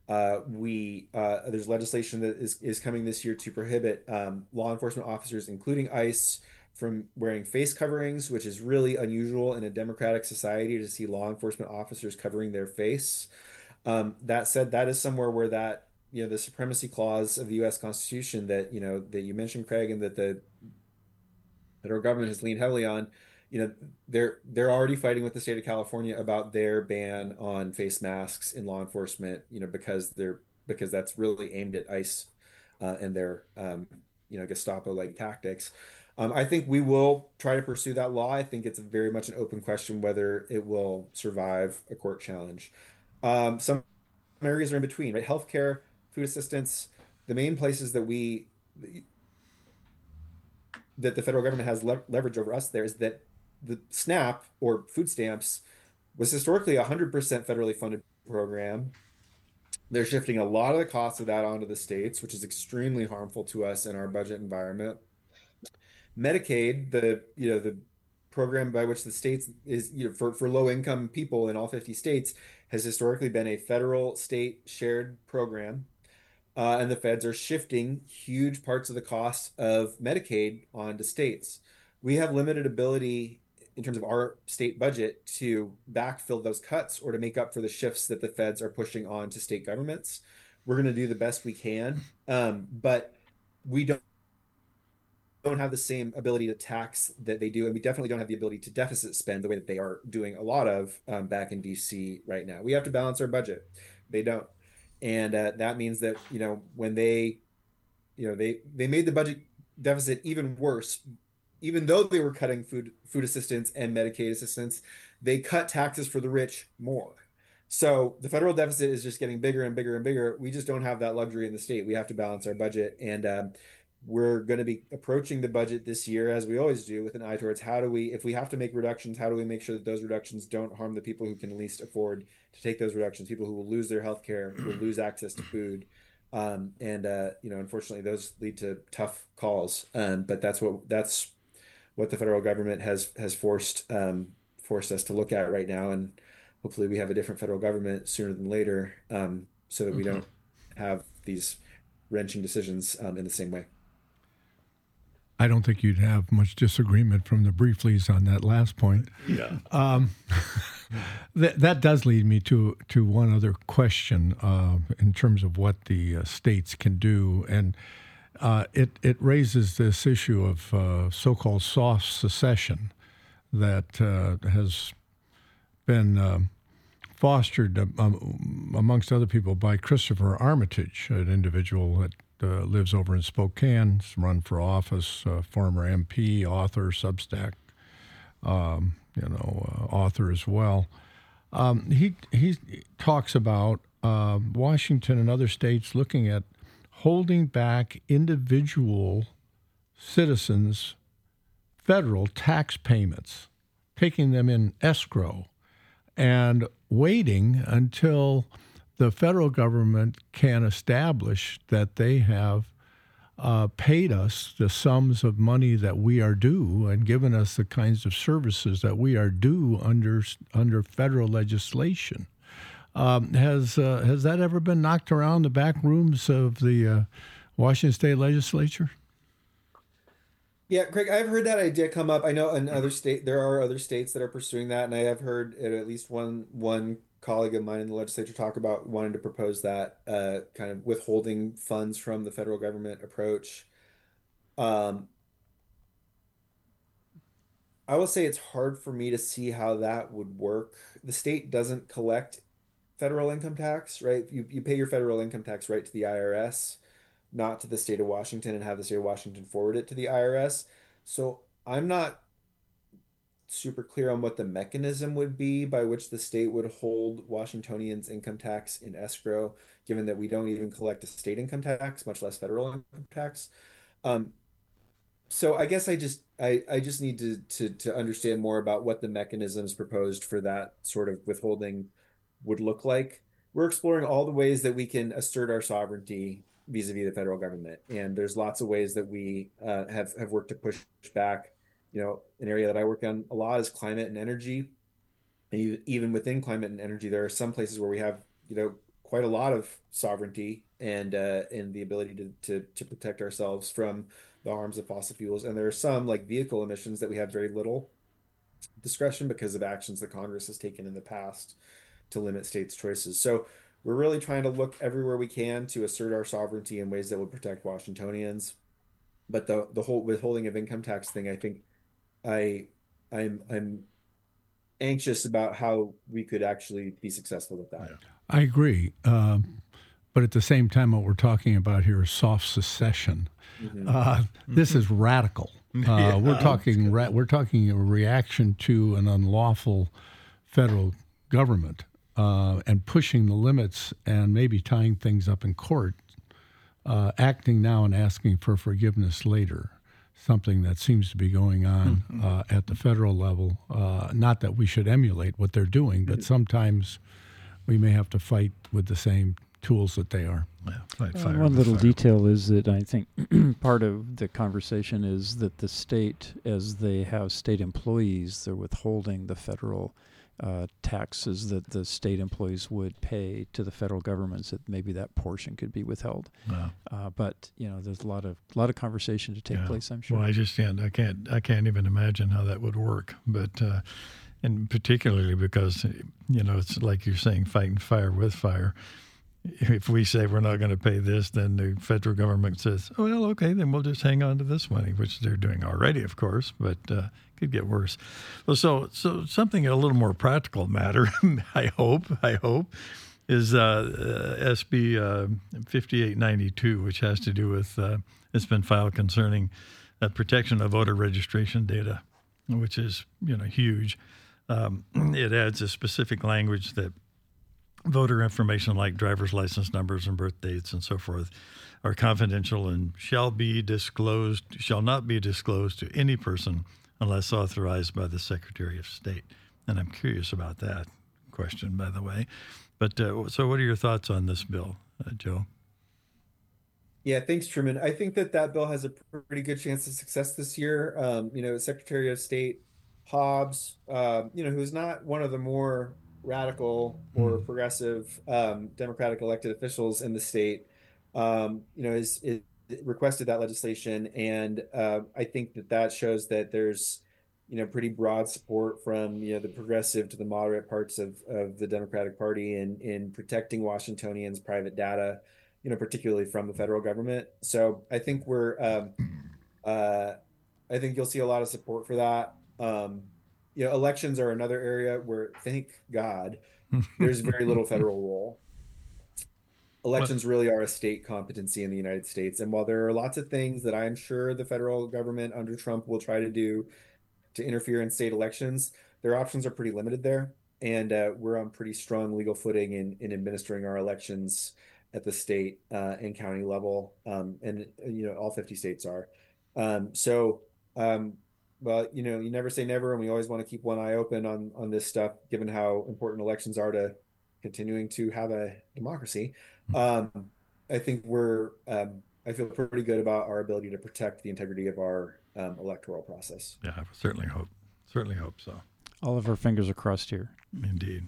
There's legislation that is coming this year to prohibit law enforcement officers, including ICE, from wearing face coverings, which is really unusual in a democratic society to see law enforcement officers covering their face. That said, that is somewhere where that, the supremacy clause of the U.S. Constitution that, that you mentioned, Craig, and that the federal government has leaned heavily on, they're already fighting with the state of California about their ban on face masks in law enforcement, because that's really aimed at ICE and their, Gestapo-like tactics. I think we will try to pursue that law. I think it's very much an open question whether it will survive a court challenge. Some areas are in between, right? Healthcare, food assistance, the main places that the federal government has leverage over us there is that the SNAP, or food stamps, was historically a 100% federally funded program. They're shifting a lot of the costs of that onto the states, which is extremely harmful to us in our budget environment. Medicaid, the program by which the states is, for low-income people in all 50 states, has historically been a federal state shared program. And the feds are shifting huge parts of the cost of Medicaid onto states. We have limited ability in terms of our state budget to backfill those cuts or to make up for the shifts that the feds are pushing on to state governments. We're going to do the best we can, but we don't have the same ability to tax that they do, and we definitely don't have the ability to deficit spend the way that they are doing a lot of back in DC right now. We have to balance our budget. They don't. And that means that, when they made the budget deficit even worse, even though they were cutting food assistance and Medicaid assistance, they cut taxes for the rich more. So the federal deficit is just getting bigger and bigger and bigger. We just don't have that luxury in the state. We have to balance our budget. And we're going to be approaching the budget this year, as we always do, with an eye towards if we have to make reductions, how do we make sure that those reductions don't harm the people who can least afford to take those reductions, people who will lose their health care, who will lose access to food. Unfortunately, those lead to tough calls. But that's what the federal government has forced us to look at right now. And hopefully we have a different federal government sooner than later, so that we don't have these wrenching decisions in the same way. I don't think you'd have much disagreement from the Briefleys on that last point. Yeah. That does lead me to one other question in terms of what the states can do, and it raises this issue of so-called soft secession that has been fostered amongst other people by Christopher Armitage, an individual that lives over in Spokane, run for office, former MP, author, Substack, author as well. He talks about Washington and other states looking at holding back individual citizens' federal tax payments, taking them in escrow, and waiting until the federal government can establish that they have paid us the sums of money that we are due and given us the kinds of services that we are due under federal legislation. Has that ever been knocked around the back rooms of the Washington State Legislature? Yeah, Craig, I've heard that idea come up. I know in other there are other states that are pursuing that, and I have heard at least one colleague of mine in the legislature talk about wanting to propose that kind of withholding funds from the federal government approach. I will say it's hard for me to see how that would work. The state doesn't collect federal income tax, right? You pay your federal income tax right to the IRS, not to the state of Washington, and have the state of Washington forward it to the IRS. So I'm not super clear on what the mechanism would be by which the state would hold Washingtonians' income tax in escrow, given that we don't even collect a state income tax, much less federal income tax. So I guess I just need to understand more about what the mechanisms proposed for that sort of withholding would look like. We're exploring all the ways that we can assert our sovereignty vis-a-vis the federal government, and there's lots of ways that we have worked to push back. An area that I work on a lot is climate and energy. And even within climate and energy, there are some places where we have quite a lot of sovereignty and the ability to protect ourselves from the harms of fossil fuels. And there are some, like vehicle emissions, that we have very little discretion because of actions that Congress has taken in the past to limit states' choices. So we're really trying to look everywhere we can to assert our sovereignty in ways that would protect Washingtonians. But the whole withholding of income tax thing, I think I'm anxious about how we could actually be successful with that. I agree. But at the same time, what we're talking about here is soft secession. This is radical. We're talking a reaction to an unlawful federal government and pushing the limits and maybe tying things up in court, acting now and asking for forgiveness later. Something that seems to be going on at the federal level. Not that we should emulate what they're doing, but sometimes we may have to fight with the same tools that they are. One little detail is that I think part of the conversation is that the state, as they have state employees, they're withholding the federal taxes that the state employees would pay to the federal government, that maybe that portion could be withheld. But there's a lot of conversation to take place, I'm sure. Well, I can't even imagine how that would work. But and particularly because it's like you're saying, fighting fire with fire. If we say we're not going to pay this, then the federal government says, "Oh well, okay, then we'll just hang on to this money," which they're doing already, of course, but could get worse. Well, so something a little more practical matter, I hope, is SB 5892, which has to do with it's been filed concerning protection of voter registration data, which is huge. It adds a specific language that voter information like driver's license numbers and birth dates and so forth are confidential and shall not be disclosed to any person unless authorized by the Secretary of State. And I'm curious about that question, by the way. But so what are your thoughts on this bill, Joe? Yeah, thanks, Truman. I think that bill has a pretty good chance of success this year. Secretary of State Hobbs, who's not one of the more radical or progressive Democratic elected officials in the state, is requested that legislation, and I think that shows that there's pretty broad support from the progressive to the moderate parts of the Democratic Party in protecting Washingtonians' private data, particularly from the federal government. So I think I think you'll see a lot of support for that. Elections are another area where, thank God, there's very little federal role. Elections really are a state competency in the United States. And while there are lots of things that I'm sure the federal government under Trump will try to do to interfere in state elections, their options are pretty limited there. And we're on pretty strong legal footing in administering our elections at the state and county level, and all 50 states are. Well, you never say never, and we always want to keep one eye open on this stuff, given how important elections are to continuing to have a democracy. I think I feel pretty good about our ability to protect the integrity of our electoral process. Yeah, I certainly hope so. All of our fingers are crossed here. Indeed.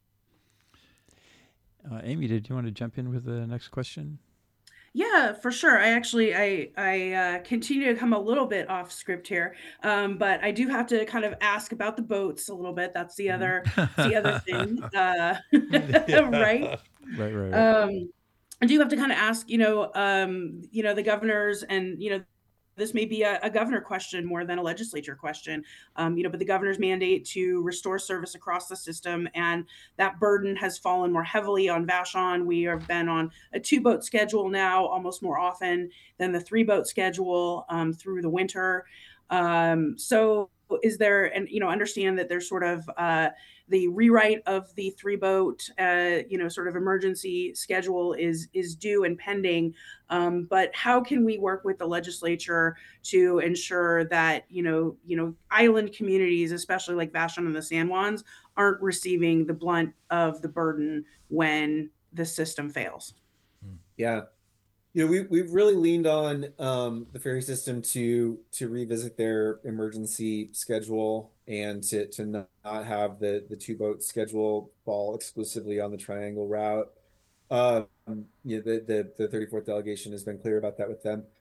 Amy, did you want to jump in with the next question? Yeah, for sure. I continue to come a little bit off script here, but I do have to kind of ask about the boats a little bit. That's the other thing, right? Right. I do have to kind of ask, the governors, and this may be a governor question more than a legislature question, but the governor's mandate to restore service across the system, and that burden has fallen more heavily on Vashon. We have been on a 2-boat schedule now, almost more often than the 3-boat schedule through the winter. So is there, and understand that there's sort of the rewrite of the 3-boat, sort of emergency schedule is due and pending. But how can we work with the legislature to ensure that, island communities, especially like Vashon and the San Juans, aren't receiving the blunt of the burden when the system fails? Yeah. We've really leaned on the ferry system to revisit their emergency schedule and to not have the 2-boat schedule fall exclusively on the Triangle route. The 34th delegation has been clear about that with them.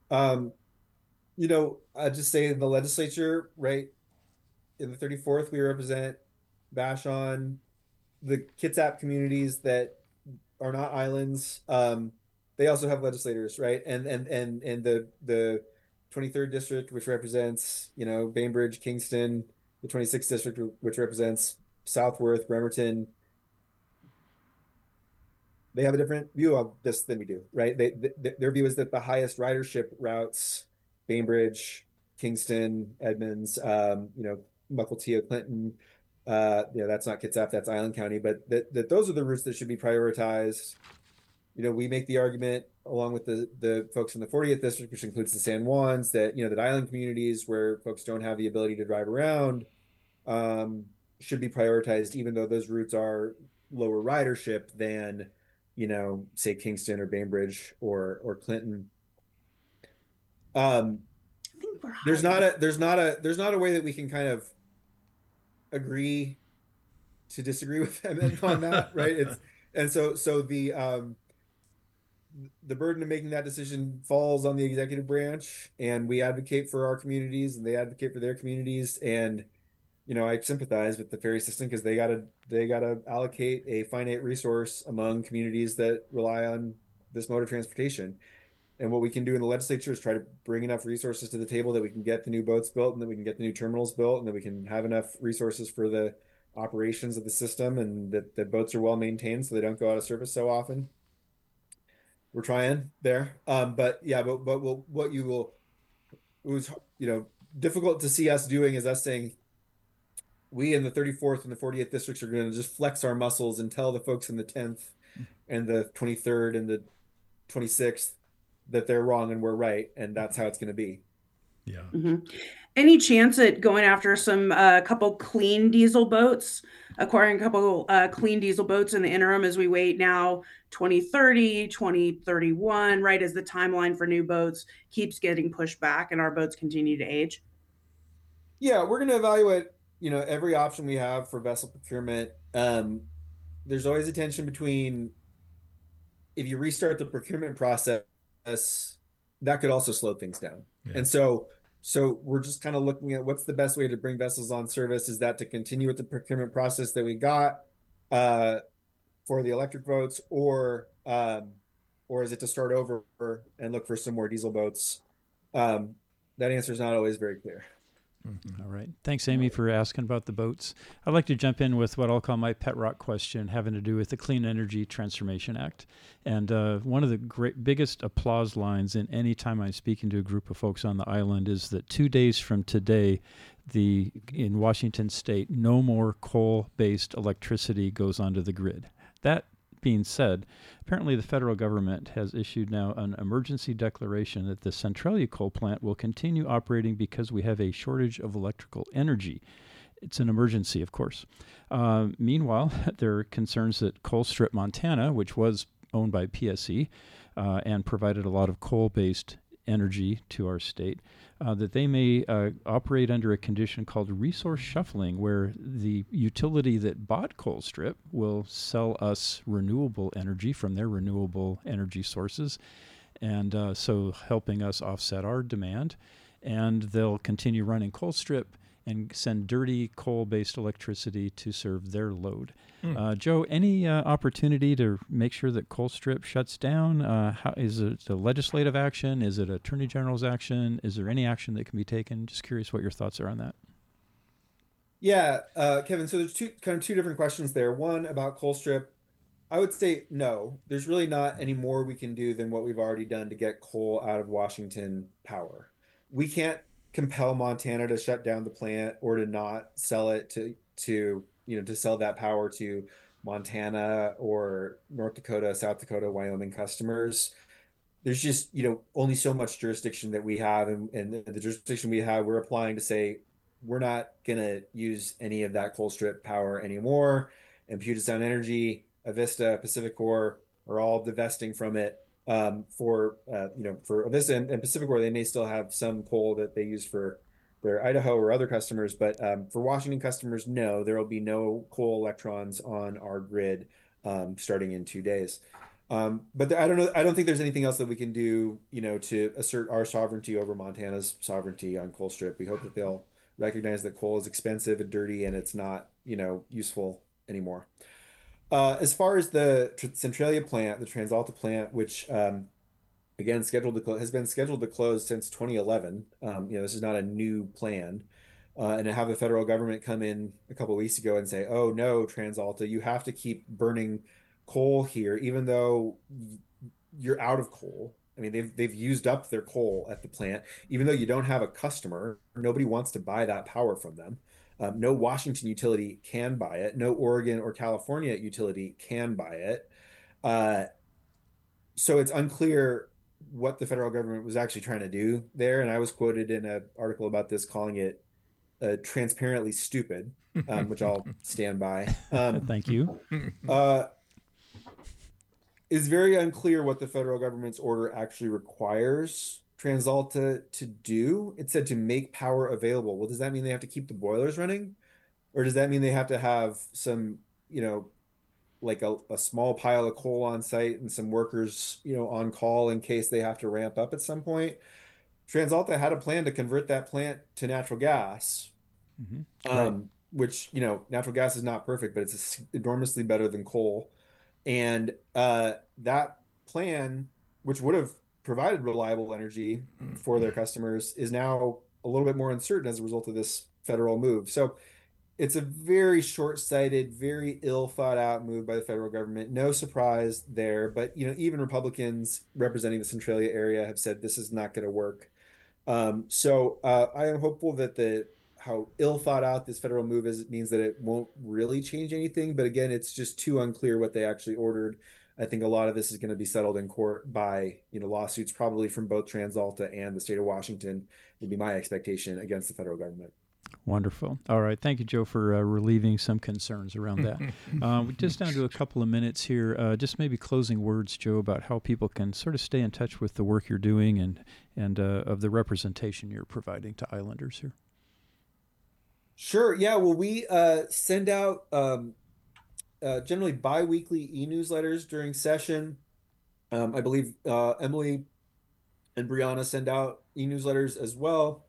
I just say in the legislature, right, in the 34th, we represent Vashon, the Kitsap communities that are not islands. They also have legislators, right? And the 23rd district, which represents, Bainbridge, Kingston, the 26th district, which represents Southworth, Bremerton, they have a different view of this than we do, right? Their view is that the highest ridership routes, Bainbridge, Kingston, Edmonds, Mukilteo, Clinton, that's not Kitsap, that's Island County, but that those are the routes that should be prioritized. We make the argument along with the folks in the 40th district, which includes the San Juans, that, that island communities where folks don't have the ability to drive around should be prioritized, even though those routes are lower ridership than, say Kingston or Bainbridge or Clinton. There's not a way that we can kind of agree to disagree with them on that, right? So the burden of making that decision falls on the executive branch, and we advocate for our communities and they advocate for their communities. And, I sympathize with the ferry system because they gotta allocate a finite resource among communities that rely on this mode of transportation. And what we can do in the legislature is try to bring enough resources to the table that we can get the new boats built and that we can get the new terminals built and that we can have enough resources for the operations of the system and that the boats are well maintained so they don't go out of service so often. We're trying there. But what it was, difficult to see us doing is us saying, we in the 34th and the 40th districts are going to just flex our muscles and tell the folks in the 10th and the 23rd and the 26th that they're wrong and we're right. And that's how it's going to be. Yeah. Mm-hmm. Any chance at going after some couple clean diesel boats, acquiring a couple clean diesel boats in the interim as we wait now 2030, 2031, right, as the timeline for new boats keeps getting pushed back and our boats continue to age? Yeah, we're going to evaluate, every option we have for vessel procurement. There's always a tension between, if you restart the procurement process, that could also slow things down. Yeah. And so we're just kind of looking at what's the best way to bring vessels on service. Is that to continue with the procurement process that we got for the electric boats, or is it to start over and look for some more diesel boats? That answer is not always very clear. Mm-hmm. All right. Thanks, Amy, for asking about the boats. I'd like to jump in with what I'll call my pet rock question having to do with the Clean Energy Transformation Act. And one of the biggest applause lines in any time I'm speaking to a group of folks on the island is that 2 days from today, in Washington State, no more coal-based electricity goes onto the grid. That being said, apparently the federal government has issued now an emergency declaration that the Centralia coal plant will continue operating because we have a shortage of electrical energy. It's an emergency, of course. Meanwhile, there are concerns that Colstrip, Montana, which was owned by PSE and provided a lot of coal-based energy to our state, that they may operate under a condition called resource shuffling, where the utility that bought Colstrip will sell us renewable energy from their renewable energy sources, and so helping us offset our demand. And they'll continue running Colstrip and send dirty coal-based electricity to serve their load. Joe, any opportunity to make sure that Colstrip shuts down? How, is it a legislative action? Is it Attorney General's action? Is there any action that can be taken? Just curious what your thoughts are on that. Yeah, Kevin, so there's two different questions there. One about Colstrip. I would say no. There's really not any more we can do than what we've already done to get coal out of Washington Power. We can't compel Montana to shut down the plant or to not sell it to sell that power to Montana or North Dakota, South Dakota, Wyoming customers. There's just, only so much jurisdiction that we have, and the jurisdiction we have, we're applying to say we're not going to use any of that Colstrip power anymore. And Puget Sound Energy, Avista, PacifiCorp are all divesting from it. For Avista and PacifiCorp, they may still have some coal that they use for their Idaho or other customers, but for Washington customers, no, there will be no coal electrons on our grid starting in 2 days. But I don't know. I don't think there's anything else that we can do, to assert our sovereignty over Montana's sovereignty on Colstrip. We hope that they'll recognize that coal is expensive and dirty and it's not, useful anymore. As far as the Centralia plant, the TransAlta plant, which again has been scheduled to close since 2011. This is not a new plan. And to have the federal government come in a couple of weeks ago and say, "Oh no, TransAlta, you have to keep burning coal here, even though you're out of coal." I mean, they've used up their coal at the plant, even though you don't have a customer. Nobody wants to buy that power from them. No Washington utility can buy it. No Oregon or California utility can buy it. So it's unclear what the federal government was actually trying to do there. And I was quoted in an article about this calling it transparently stupid, which I'll stand by. Thank you. It's very unclear what the federal government's order actually requires TransAlta to do. It said to make power available. Well, does that mean they have to keep the boilers running? Or does that mean they have to have some, like a small pile of coal on site and some workers, on call in case they have to ramp up at some point? TransAlta had a plan to convert that plant to natural gas, which, natural gas is not perfect, but it's enormously better than coal. And that plan, which would have provided reliable energy for their customers, is now a little bit more uncertain as a result of this federal move. So it's a very short-sighted, very ill-thought-out move by the federal government. No surprise there, but even Republicans representing the Centralia area have said this is not going to work. So I am hopeful that how ill-thought-out this federal move is means that it won't really change anything. But again, it's just too unclear what they actually ordered. I think a lot of this is going to be settled in court by lawsuits, probably from both TransAlta and the state of Washington, would be my expectation, against the federal government. Wonderful. All right. Thank you, Joe, for relieving some concerns around that. We're just down to a couple of minutes here. Just maybe closing words, Joe, about how people can sort of stay in touch with the work you're doing and of the representation you're providing to Islanders here. Sure. Yeah. Well, we send out generally bi-weekly e-newsletters during session. I believe Emily and Brianna send out e-newsletters as well.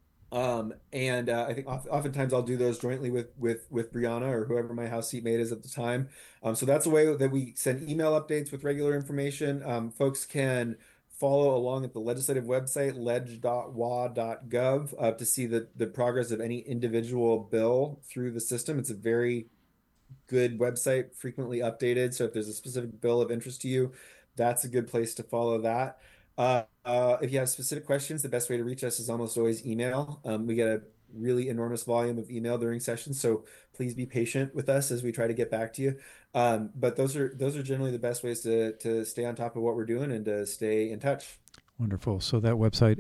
And I think oftentimes I'll do those jointly with Brianna or whoever my house seatmate is at the time. So that's a way that we send email updates with regular information. Folks can follow along at the legislative website, ledge.wa.gov, to see the progress of any individual bill through the system. It's a very good website, frequently updated. So if there's a specific bill of interest to you, that's a good place to follow that. If you have specific questions, the best way to reach us is almost always email. We get really enormous volume of email during sessions, so please be patient with us as we try to get back to you. But those are generally the best ways to stay on top of what we're doing and to stay in touch. Wonderful. So that website,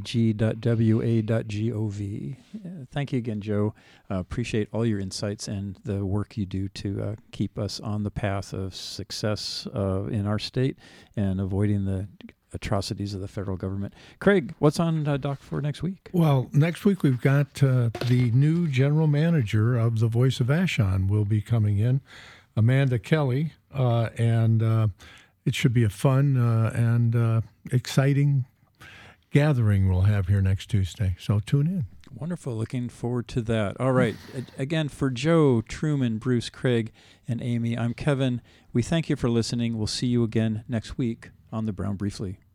leg.wa.gov. Thank you again, Joe. Appreciate all your insights and the work you do to keep us on the path of success in our state and avoiding the atrocities of the federal government. Craig, what's on doc for next week? Well, next week we've got the new general manager of the Voice of Vashon will be coming in, Amanda Kelly, and it should be a fun and exciting gathering we'll have here next Tuesday. So tune in. Wonderful. Looking forward to that. All right. Again, for Joe, Truman, Bruce, Craig, and Amy, I'm Kevin. We thank you for listening. We'll see you again next week on The Brown Briefly.